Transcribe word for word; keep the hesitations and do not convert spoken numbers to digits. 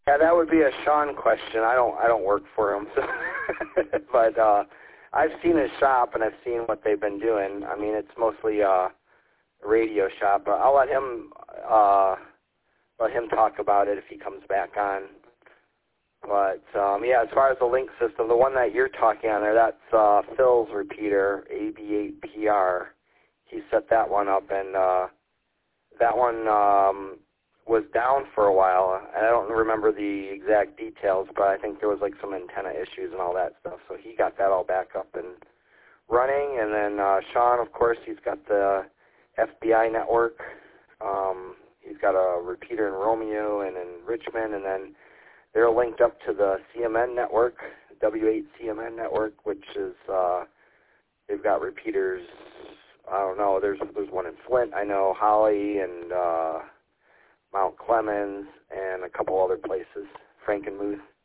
Yeah, that would be a Sean question. I don't I don't work for him, so but uh, I've seen his shop and I've seen what they've been doing. I mean, it's mostly uh, a radio shop, but I'll let him uh, let him talk about it if he comes back on. But um, yeah, as far as the link system, the one that you're talking on there, that's uh, Phil's repeater, A B eight P R. He set that one up, and uh, that one um, was down for a while. And I don't remember the exact details, but I think there was like some antenna issues and all that stuff. So he got that all back up and running. And then uh, Sean, of course, he's got the F B I network. Um, he's got a repeater in Romeo and in Richmond, and then they're linked up to the C M N network, W eight C M N network, which is, uh, they've got repeaters, I don't know, there's there's one in Flint, I know, Holly and uh, Mount Clemens, and a couple other places, Frankenmuth.